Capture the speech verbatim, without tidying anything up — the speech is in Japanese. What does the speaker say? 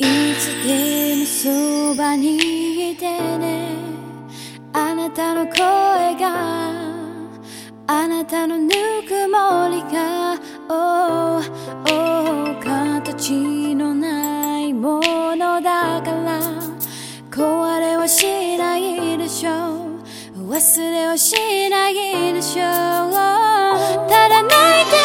いつでもそばにいてね。あなたの声が、あなたのぬくもりが、oh, oh 形のないものだから壊れはしないでしょう、忘れはしないでしょう。ただ泣いて